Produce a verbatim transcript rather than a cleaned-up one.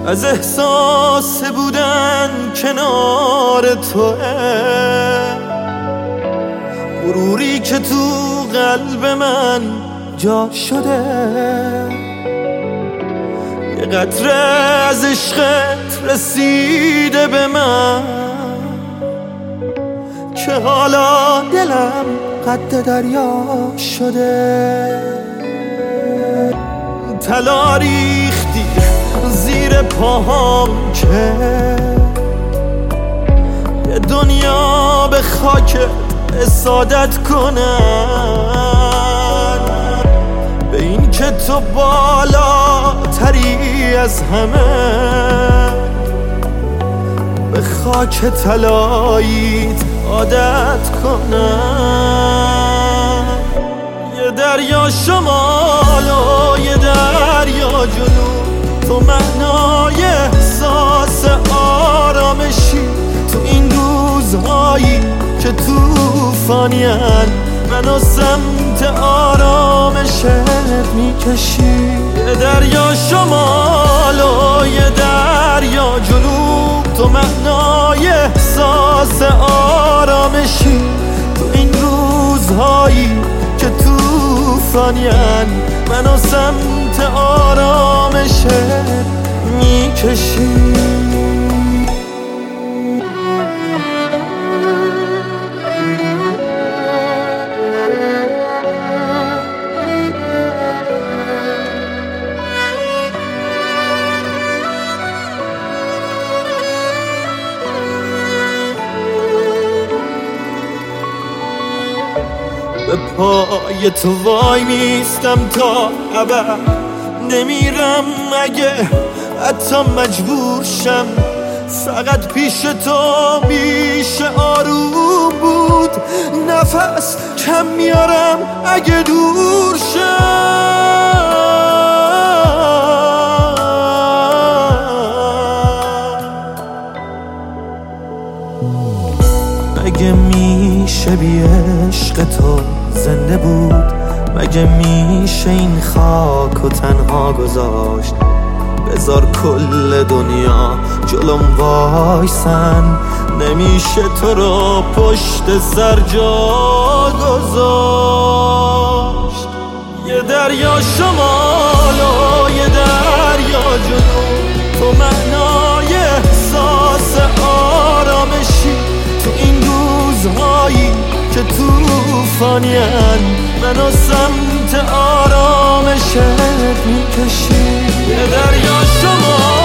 از احساس بودن کنار توه، غروری که تو قلب من جا شده. یه قطره از عشقت رسیده به من که حالا دلم قد دریا شده. طلا ریختی زیر پاهام که یه دنیا به خاک اسادت کنن، به این که تو بالاتری از همه، به خاک طلاییت عادت کنن. یه دریا شمال و یه دریا جنوب، تو معنای احساس آرامشی تو این روزهایی که توفانیان منو سمت آرامشت میکشی. یه دریا شمال و یه دریا جنوب، تو معنای احساس آرامشی تو این روزهایی که توفانیان منو سمت آرامشت میکشی. به پای تو وای میستم تا ابد، نمیرم اگه حتی مجبور شم. فقط پیش تو میشه آروم بود، نفس کم میارم اگه دور شم. مگه میشه بی عشق تو زنده بود؟ مگه میشه این خاک و تنها گذاشت؟ بذار کل دنیا جلوم وایسن، نمیشه تو رو پشت سر جا گذاشت. یه دریا شمال و یه دریا جنوب، تو معنای احساس آرامشی تو این روزهایی که توفانیان منو سمت آرامشت میکشی. یه دریا شما